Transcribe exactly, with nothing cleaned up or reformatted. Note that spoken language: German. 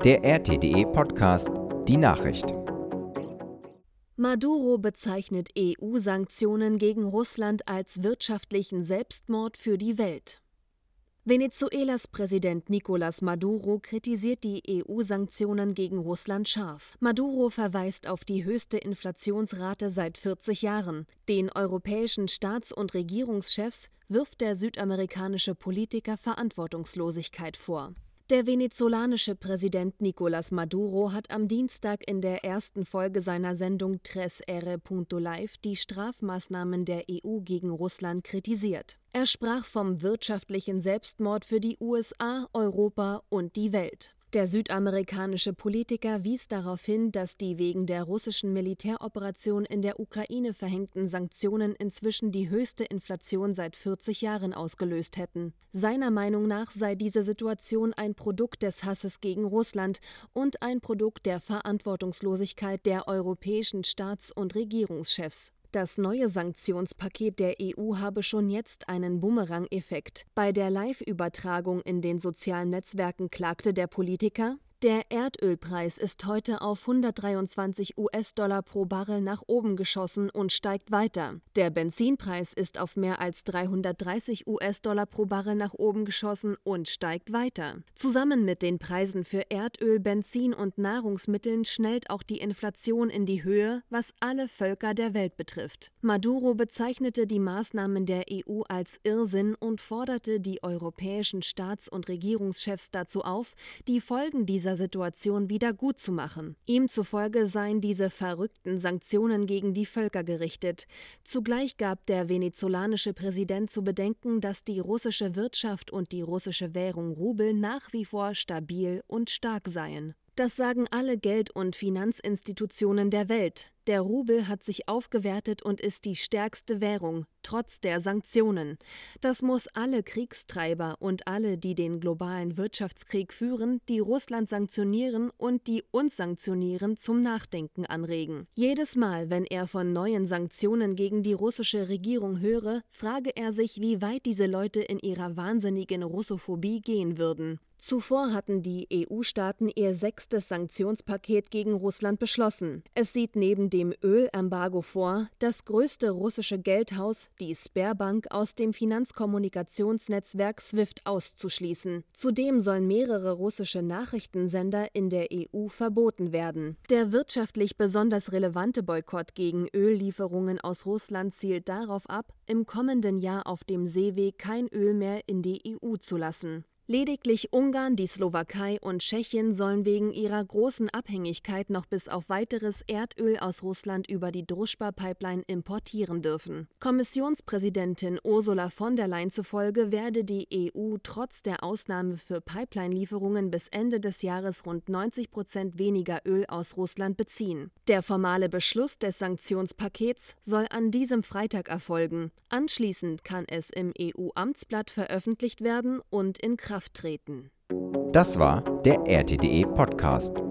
der R T D E-Podcast Die Nachricht. Maduro bezeichnet E U-Sanktionen gegen Russland als wirtschaftlichen Selbstmord für die Welt. Venezuelas Präsident Nicolás Maduro kritisiert die E U-Sanktionen gegen Russland scharf. Maduro verweist auf die höchste Inflationsrate seit vierzig Jahren. Den europäischen Staats- und Regierungschefs wirft der südamerikanische Politiker Verantwortungslosigkeit vor. Der venezolanische Präsident Nicolás Maduro hat am Dienstag in der ersten Folge seiner Sendung Tres R Punto Live die Strafmaßnahmen der E U gegen Russland kritisiert. Er sprach vom wirtschaftlichen Selbstmord für die U S A, Europa und die Welt. Der südamerikanische Politiker wies darauf hin, dass die wegen der russischen Militäroperation in der Ukraine verhängten Sanktionen inzwischen die höchste Inflation seit vierzig Jahren ausgelöst hätten. Seiner Meinung nach sei diese Situation ein Produkt des Hasses gegen Russland und ein Produkt der Verantwortungslosigkeit der europäischen Staats- und Regierungschefs. Das neue Sanktionspaket der E U habe schon jetzt einen Bumerang-Effekt. Bei der Live-Übertragung in den sozialen Netzwerken klagte der Politiker: Der Erdölpreis ist heute auf hundertdreiundzwanzig US-Dollar pro Barrel nach oben geschossen und steigt weiter. Der Benzinpreis ist auf mehr als dreihundertdreißig US-Dollar pro Barrel nach oben geschossen und steigt weiter. Zusammen mit den Preisen für Erdöl, Benzin und Nahrungsmitteln schnellt auch die Inflation in die Höhe, was alle Völker der Welt betrifft. Maduro bezeichnete die Maßnahmen der E U als Irrsinn und forderte die europäischen Staats- und Regierungschefs dazu auf, die Folgen dieser Situation wieder gut zu machen. Ihm zufolge seien diese verrückten Sanktionen gegen die Völker gerichtet. Zugleich gab der venezolanische Präsident zu bedenken, dass die russische Wirtschaft und die russische Währung Rubel nach wie vor stabil und stark seien. Das sagen alle Geld- und Finanzinstitutionen der Welt. Der Rubel hat sich aufgewertet und ist die stärkste Währung, trotz der Sanktionen. Das muss alle Kriegstreiber und alle, die den globalen Wirtschaftskrieg führen, die Russland sanktionieren und die uns sanktionieren, zum Nachdenken anregen. Jedes Mal, wenn er von neuen Sanktionen gegen die russische Regierung höre, frage er sich, wie weit diese Leute in ihrer wahnsinnigen Russophobie gehen würden. Zuvor hatten die E U-Staaten ihr sechstes Sanktionspaket gegen Russland beschlossen. Es sieht neben dem Ölembargo vor, das größte russische Geldhaus, die Sberbank, aus dem Finanzkommunikationsnetzwerk SWIFT auszuschließen. Zudem sollen mehrere russische Nachrichtensender in der E U verboten werden. Der wirtschaftlich besonders relevante Boykott gegen Öllieferungen aus Russland zielt darauf ab, im kommenden Jahr auf dem Seeweg kein Öl mehr in die E U zu lassen. Lediglich Ungarn, die Slowakei und Tschechien sollen wegen ihrer großen Abhängigkeit noch bis auf weiteres Erdöl aus Russland über die Druschba-Pipeline importieren dürfen. Kommissionspräsidentin Ursula von der Leyen zufolge werde die E U trotz der Ausnahme für Pipeline-Lieferungen bis Ende des Jahres rund neunzig Prozent weniger Öl aus Russland beziehen. Der formale Beschluss des Sanktionspakets soll an diesem Freitag erfolgen. Anschließend kann es im E U-Amtsblatt veröffentlicht werden und in Kraft treten. Das war der R T D E-Podcast.